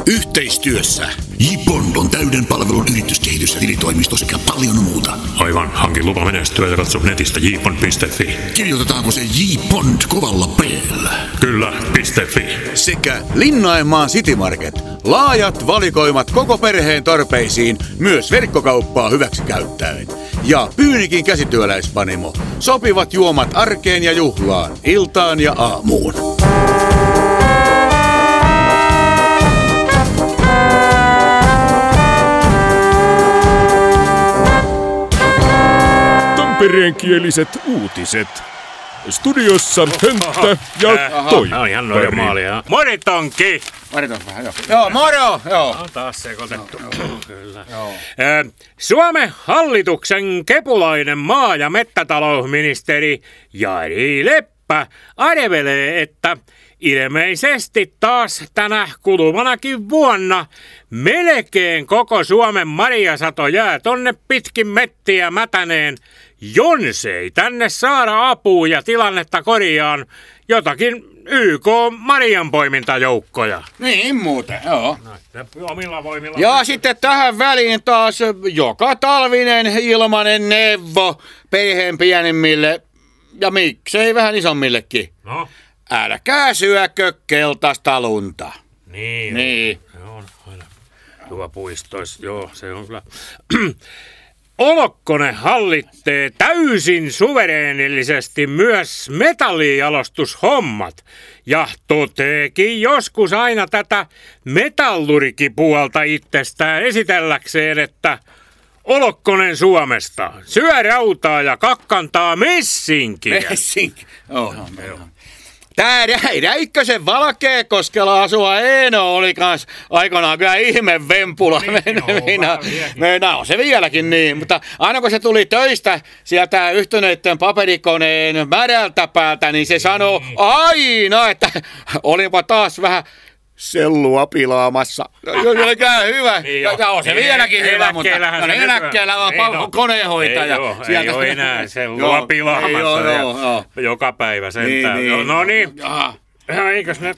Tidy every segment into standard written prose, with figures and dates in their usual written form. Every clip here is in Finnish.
Yhteistyössä J-Bond on täyden palvelun yrityskehitys- ja tilitoimisto sekä paljon muuta. Aivan, hankin lupa menestyä ja katso netistä jbond.fi. Kirjoitetaanko se J-Bond kovalla P:llä? Kyllä, .fi. Sekä Linnainmaan City Market. Laajat valikoimat koko perheen tarpeisiin, myös verkkokauppaa hyväksi käyttäen. Ja Pyynikin käsityöläispanimo. Sopivat juomat arkeen ja juhlaan, iltaan ja aamuun. Tampereenkieliset uutiset. Studiossa Hönttä ja Toivo. On ihan normaalia. Moritonki! Mariton vähän, joo. Joo, moro! Joo. On taas sekoitettu. Kyllä. Joo. Suomen hallituksen kepulainen maa- ja metsätalousministeri Jari Leppä arvelee, että ilmeisesti taas tänä kuluvanakin vuonna melkein koko Suomen marjasato jää tonne pitkin mettiä mätäneen, jos ei tänne saada apua ja tilannetta korjaan jotakin YK-marjanpoimintajoukkoja. Niin muuten, joo. Omilla voimilla. Ja sitten tähän väliin taas joka talvinen ilmanen neuvo perheen pienimmille ja miksei vähän isommillekin. No? Älkää syökö keltaista lunta. Niin. Se on aina hyvä puistois. Joo, se on kyllä. Olokkonen hallitsee täysin suvereenillisesti myös metallijalostushommat ja toteekin joskus aina tätä metallurikipuolta itsestään esitelläkseen, että Olokkonen Suomesta syö rautaa ja kakkantaa messinkiä. Messinki. Joo. Tää Räikkösen Valkeakoskella asuva Eino oli kans aikanaan kyllä ihme vempula. Meinaa on se vieläkin niin, mutta aina kun se tuli töistä sieltä yhtyneiden paperikoneen märältä päältä, niin se sanoi aina, että olipa taas vähän sellua pilaamassa. Oli käy hyvä. Niin on se vieläkin hyvä, mutta eläkkeellä on koneenhoitaja. Ei ole enää sellua pilaamassa joka päivä sentään. Niin. No niin. Eikös ne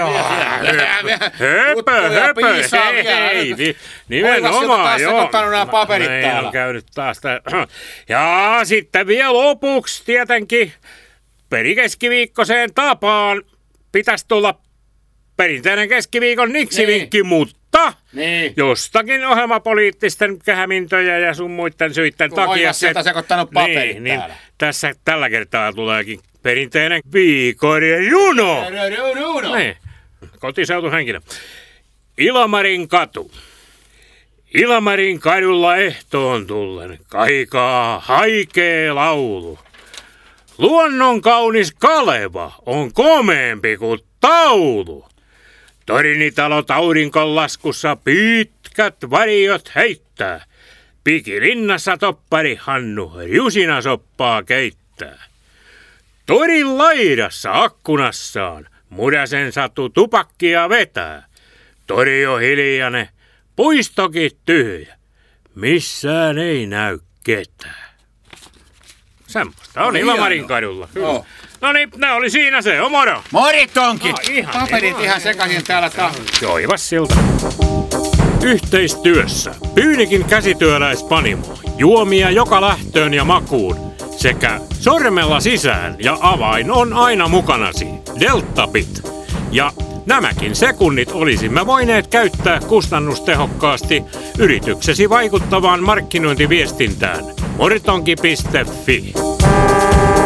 höpö, hei, nimenomaan, joo. Sekoittanut nämä paperit täällä. On käynyt taas tää. Ja sitten vielä lopuksi tietenkin perikeskiviikkoseen tapaan pitäisi tulla perinteinen keskiviikon niksivinkki, mutta jostakin ohjelmapoliittisten kähmintöjä ja sun muiden syitten takia sieltä sekoittanut paperit täällä. Tässä tällä kertaa tuleekin perinteinen viikoiden juno. Niin, kotiseutuhenkilö. Ilmarin katu. Ilmarin kadulla ehtoon tullen kaikaa haikea laulu. Luonnon kaunis Kaleva on komeempi kuin taulu. Torinitalot aurinkon laskussa pitkät varjot heittää. Pikilinnassa toppari Hannu riusinasoppaa keittää. Torin laidassa akkunassaan Mudasen Satu tupakkia vetää. Tori on hiljainen, puistokin tyhjä. Missään ei näy ketään. Semmoista on Ilmarin kadulla. Joo. No niin, ne oli siinä se. Moro! Moritonki! Paperit ihan sekaisin täällä taas. Joivas siltä. Yhteistyössä Pyynikin käsityöläispanimo. Juomia joka lähtöön ja makuun. Sekä sormella sisään ja avain on aina mukanasi. Deltapit. Ja nämäkin sekunnit olisimme voineet käyttää kustannustehokkaasti yrityksesi vaikuttavaan markkinointiviestintään. Moritonki.fi